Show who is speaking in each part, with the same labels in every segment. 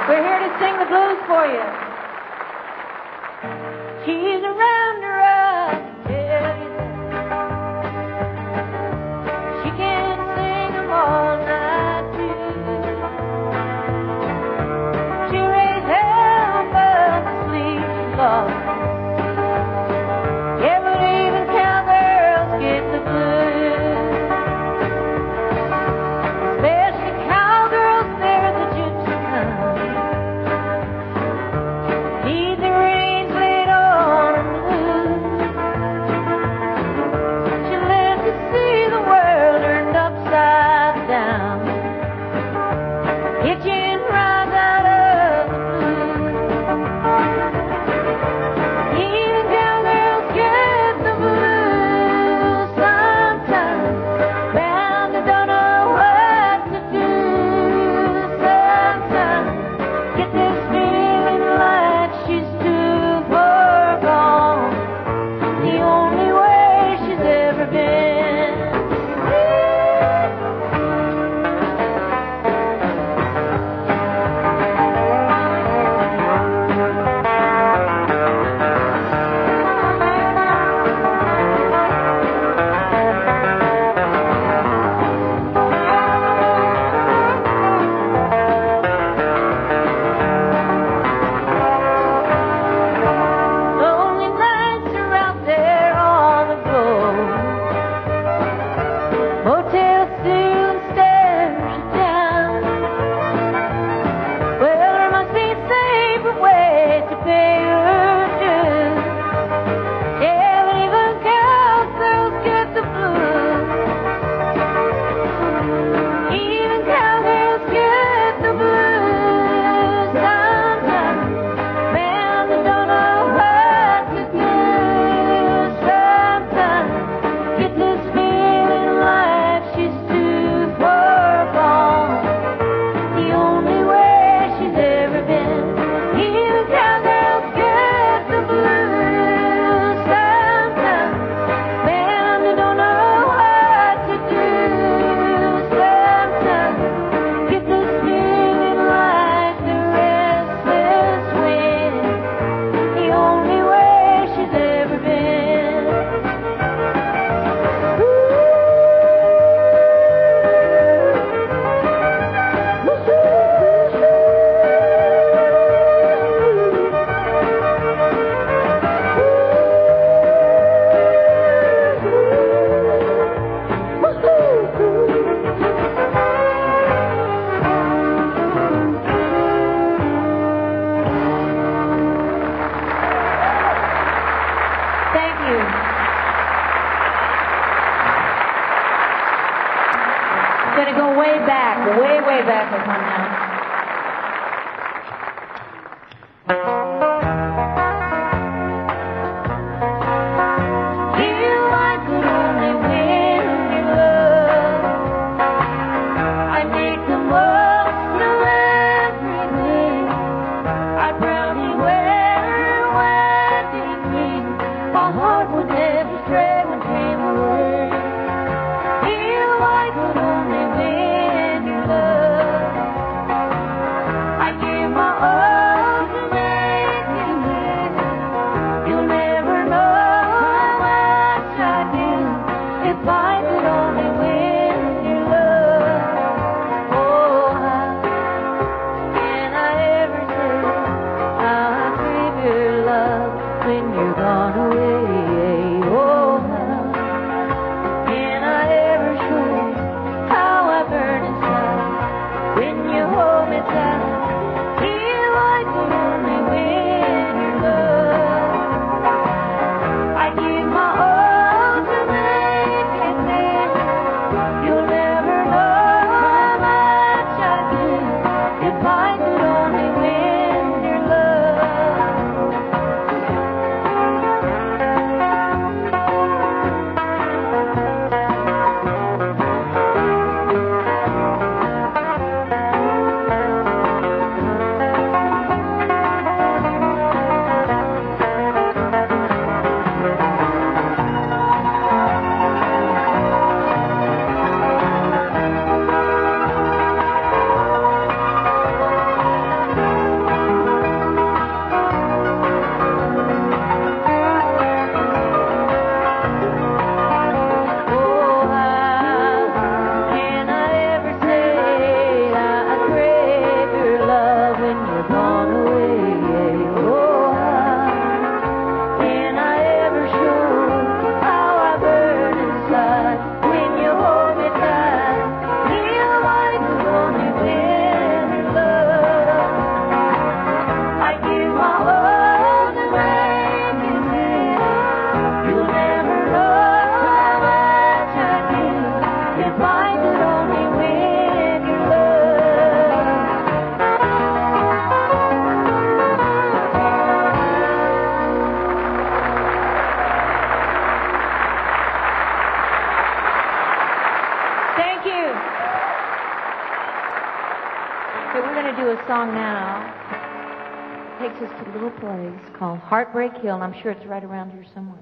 Speaker 1: We're here to sing the blues for you. She's around her eyes, tell you that. She can sing them all night too. She raised hell but the sleep she's lost. Yeah, but even cowgirls get the blues. Especially cowgirls, they're the gypsy kind. Need the reins laid on her blues. She lives to see the world turned upside down. Hitching rides out of the blues. Even cowgirls get the blues sometimes. Bound to don't know what to do sometimes. Get this feeling like she's too far gone. The only way she's ever been. Lonely nights are out there on the road. Motel soon stares you down. Well, there must be a safer way to pay her dues. Yeah, but even cowgirls get the blues. Even cowgirls get the blues sometimes. Man, they don't know what to do sometimes. Get this feeling like she's too far gone. The only way she's ever been. Even cowgirls get the blues sometimes. Man, they don't know what to do sometimes. Get this feeling like the restless wind. The only way she's ever been. Thank you. I'm going to go way back, way back with one now. Feel I could only win your love. I'd make the most of everything. I'd proudly wear her wedding ring. My heart would never stray when came away. Feel I could only win your love. Okay, we're going to do a song now. It takes us to a little place called Heartbreak Hill, and I'm sure it's right around here somewhere.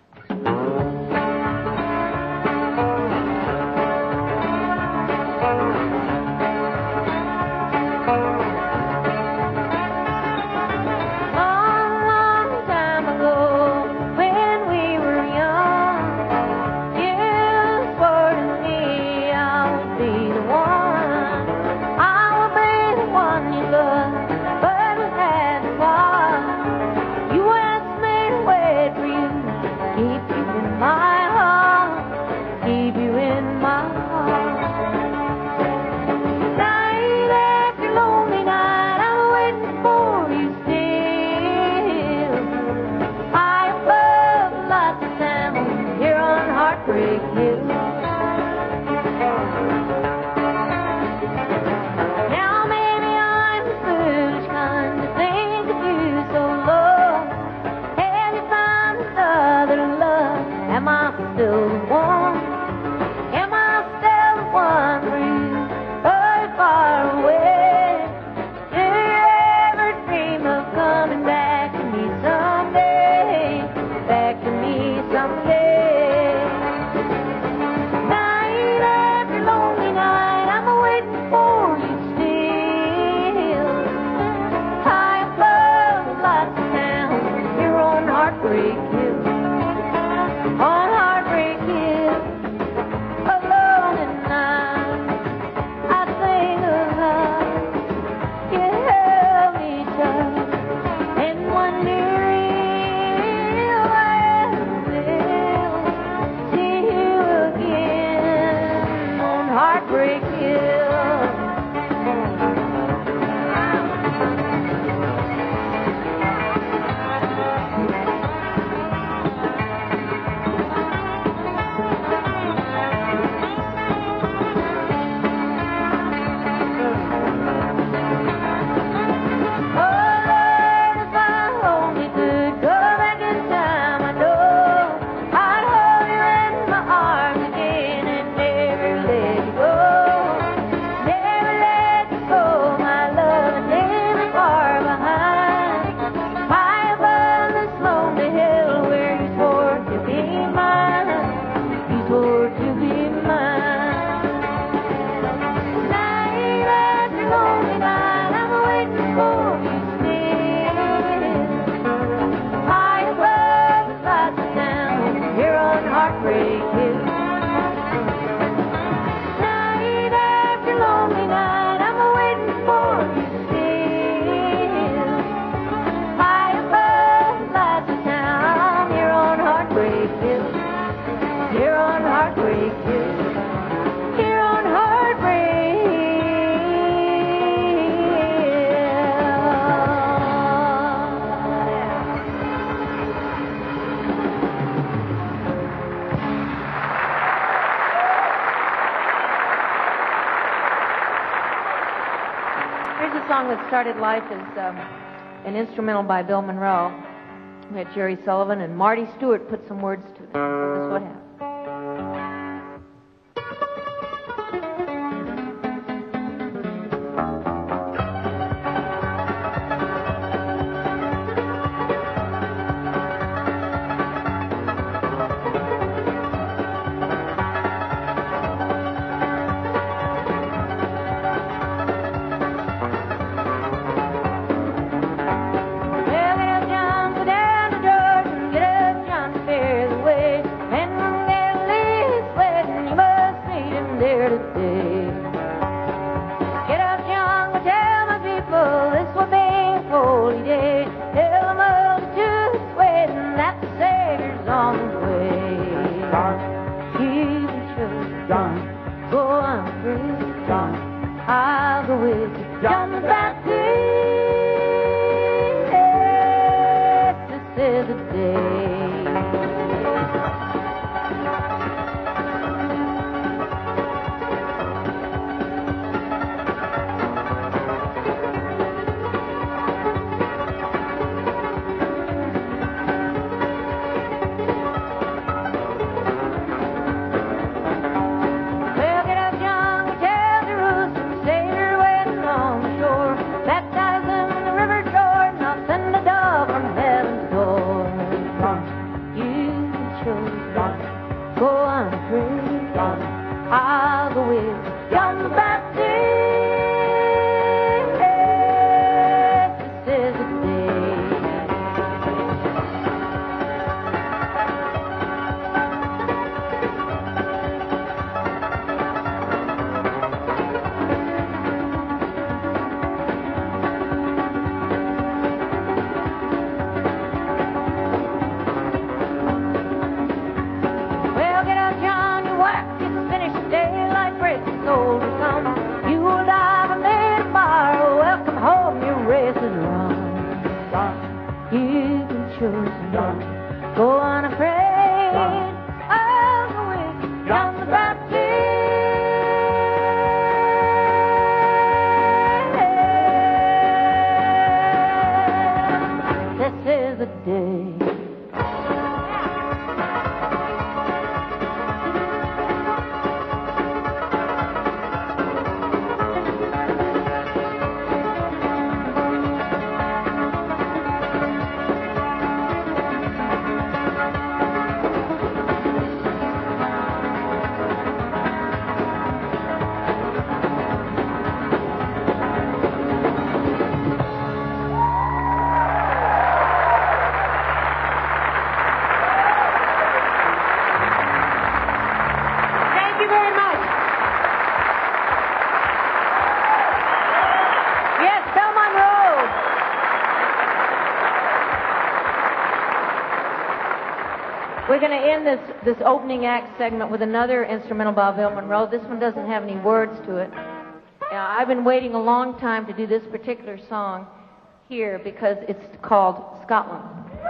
Speaker 1: That started life as an instrumental by Bill Monroe. We had Jerry Sullivan and Marty Stewart put some words to it. This is what happened. the way, John the Baptist. This is the day. Well, get up, John, your work is finished. Daylight breaks, the gold will come. You will die from there tomorrow. Welcome home, your race is run. You've been chosen. Go unafraid. All the way, John the Baptist. This is the day. Thank you very much. Yes, Belmont Road. We're going to end this opening act segment with another instrumental by Velvet Monroe. This one doesn't have any words to it. I've been waiting a long time to do this particular song here because it's called Scotland.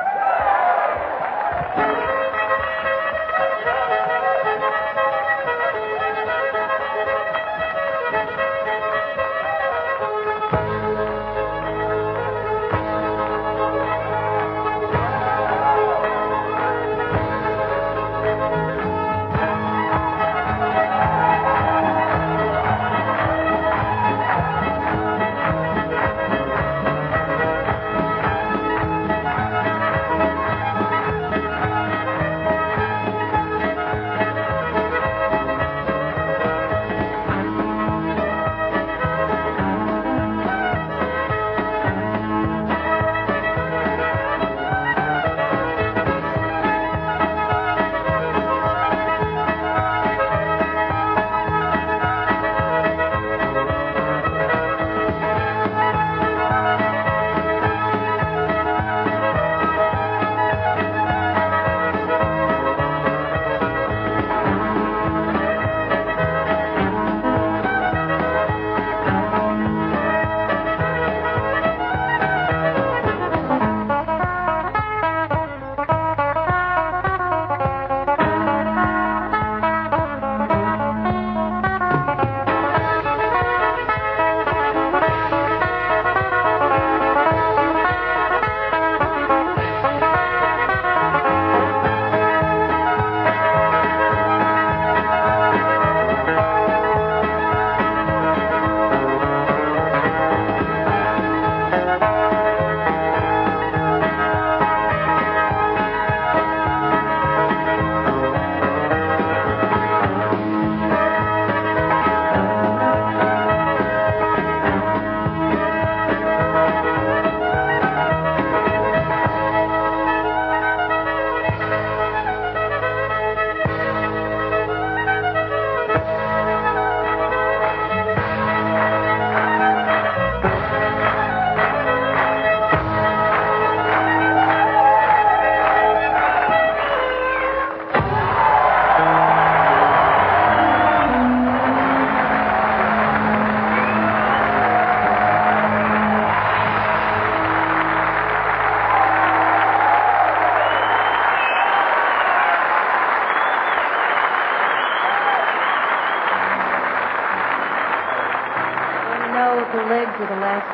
Speaker 1: The legs are the last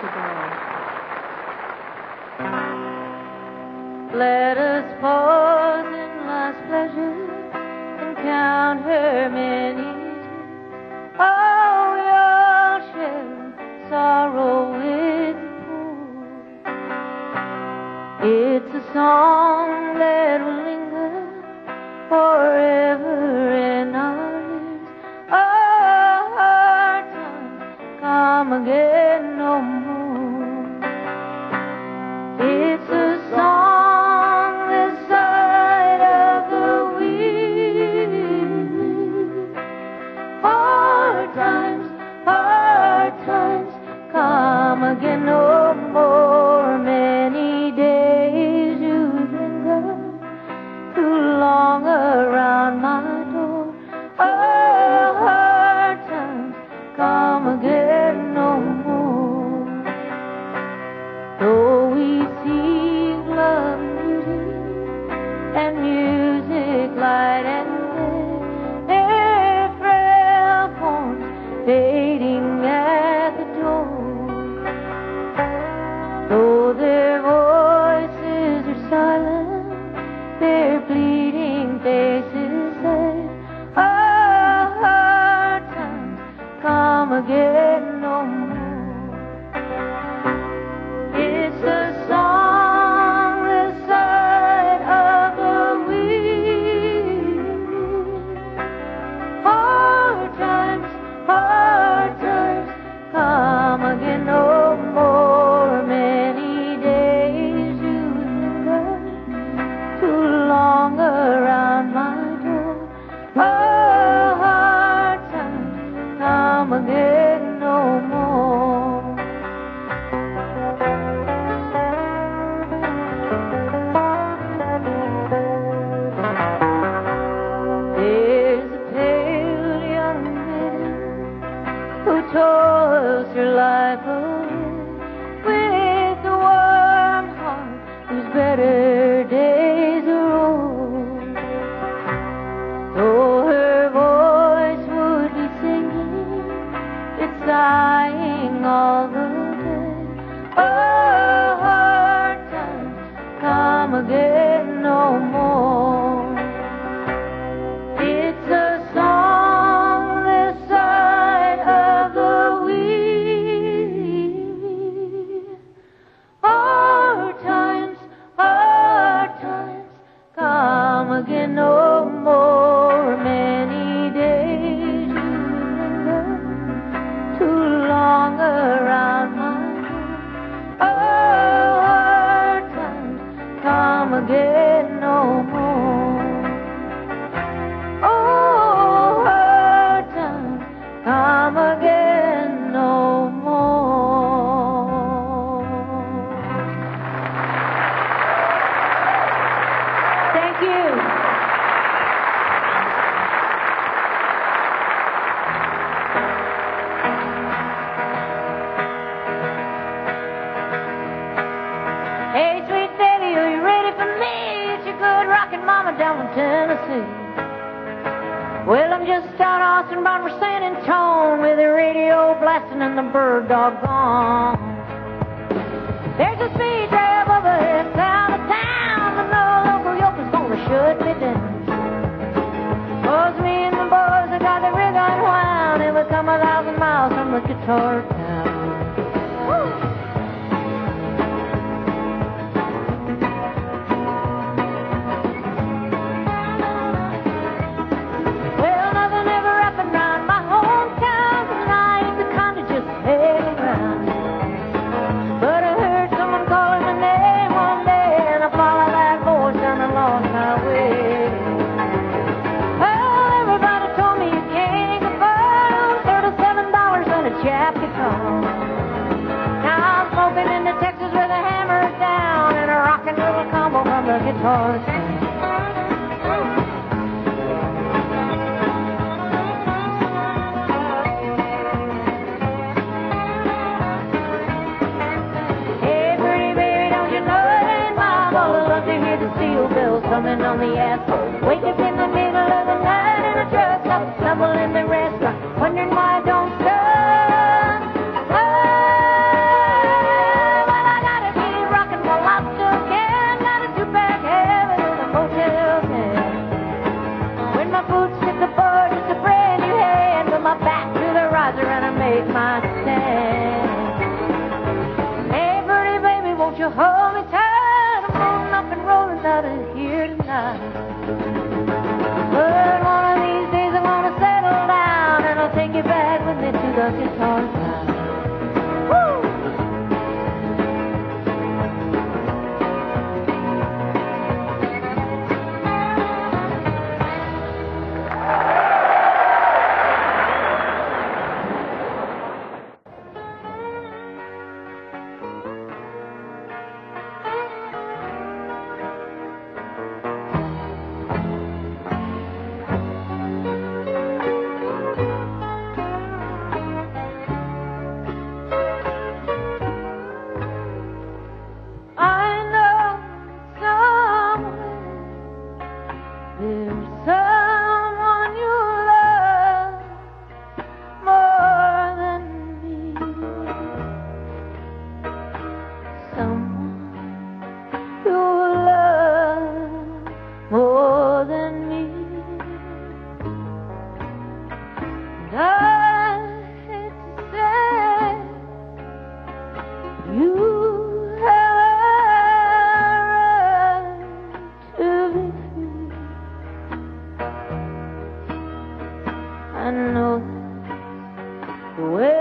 Speaker 1: to go. Let us pause in life's pleasure and count her many tears. Oh, we all share sorrow with the poor. It's a song that will linger forever in our ears. Oh, waiting at the door. Though their voices are silent, their bleeding faces say, "Oh, hard times come again no more." It's the songless sight of the weary. Hard times come again no more. Many days you linger too long around my door. Oh, hard times come again no more. There's a pale young maiden who toils her life away with a warm heart whose better days are old. Though her voice would be singing, it's sighing all the day. Oh, hard times come again no more. It's a songless sight of the weary. Hard times come again no more. Many days you linger too long around my door. Oh, hard times come again no more. Oh, hard times come again no more. Thank you. Hey, sweet baby, are you ready for me? It's your good rockin' mama down from Tennessee. Well, I'm just out Austin bound for San Antone with the radio blasting and the bird dog gone. There's a speed trap over in town of town, and no local yoke is gonna shut me down. 'Cause me and the boys have got the rig unwound, and we come 1,000 miles from the guitar town. Woo! Well, nothing ever happened round my hometown, and I ain't the kind to just hang around. But I heard someone calling my name one day, and I followed that voice down the long highway. Well, everybody told me you can't get far, $37 on a chap guitar. Now I'm smoking into Texas with a hammer down and a rockin' little combo from the guitar stand. Hey, pretty baby, don't you know it ain't my fault? I love to hear the steel bells coming on the asphalt. Wake up in the middle of the night in a truck stop, stumble in the restaurant, wondering why I don't stop. Well, I gotta be rockin' while I still can. Got a two-pack heaven in a motel bed. When my boots hit the floor, just a brand new hand, put my back to the riser and I make my stand. Hey, pretty baby, won't you hold me tight? I'm rolling up and rolling out of here tonight. But one of these days I'm gonna settle down, and I'll take you back with me to the guitar town. Woo! the way